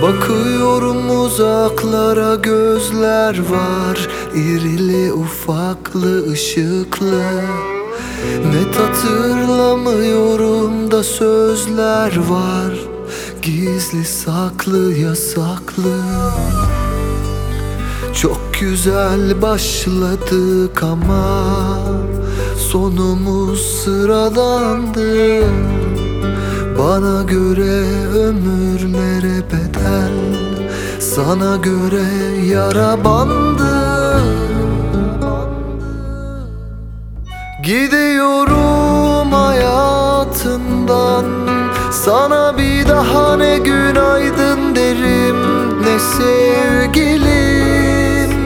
Bakıyorum uzaklara, gözler var, irili ufaklı ışıklı. Net hatırlamıyorum da sözler var, gizli saklı yasaklı. Çok güzel başladık ama sonumuz sıradandı. Bana göre ömürlere bedel, sana göre yara bandı. Gidiyorum hayatından, sana bir daha ne günaydın derim, ne sevgilim.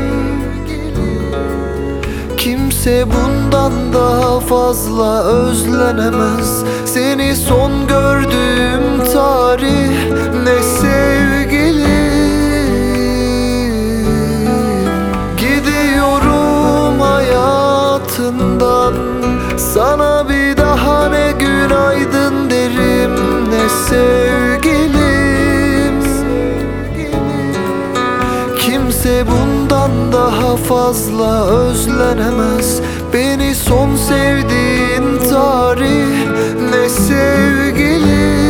Kimse bundan daha fazla özlenemez, seni son gördüğüm tarih, ne sevgilim. Gidiyorum hayatından, sana bir daha ne günaydın derim, ne sevgilim. Kimse bundan daha fazla özlenemez, beni son sevdiğin tarih, ne sevgilim.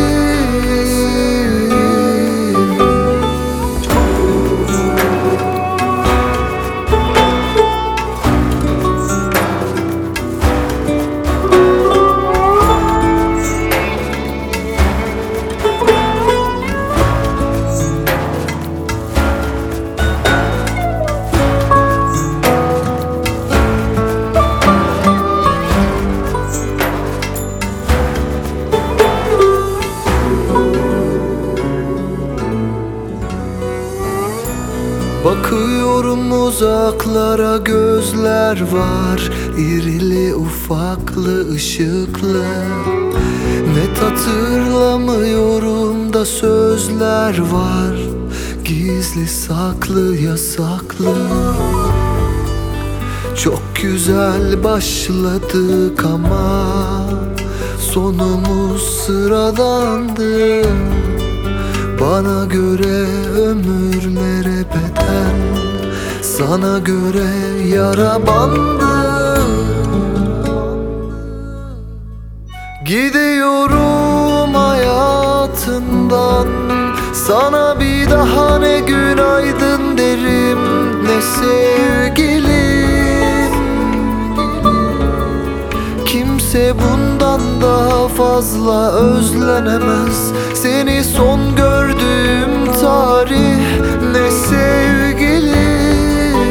Bakıyorum uzaklara, gözler var, irili ufaklı ışıklı. Net hatırlamıyorum da sözler var, gizli saklı yasaklı. Çok güzel başladık ama sonumuz sıradandı. Bana göre ömürlere bedel, sana göre yara bandı. Gidiyorum hayatından, sana bir daha ne günaydın derim, ne sevgilim. Kimse bundan daha fazla özlenemez, seni son gördüğüm tarih, ne sevgilim.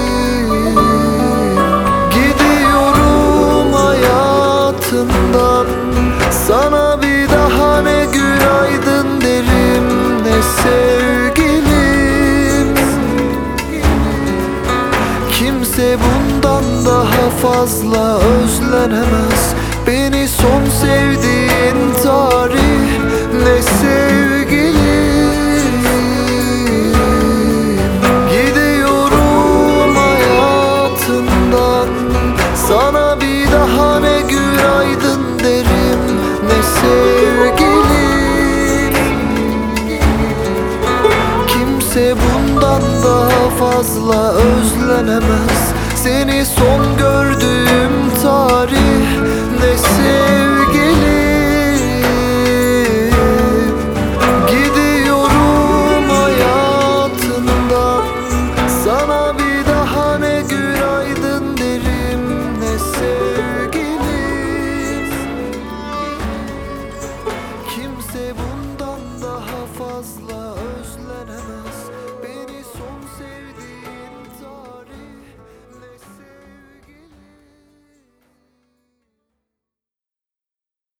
Gidiyorum hayatından, sana bir daha ne günaydın derim, ne sevgilim. Kimse bundan daha fazla özlenemez, beni son sevdiğin tarih, ne sevgilim. Gidiyorum hayatından, sana bir daha ne günaydın derim, ne sevgilim. Kimse bundan daha fazla özlenemez, seni son gördüğüm tarih,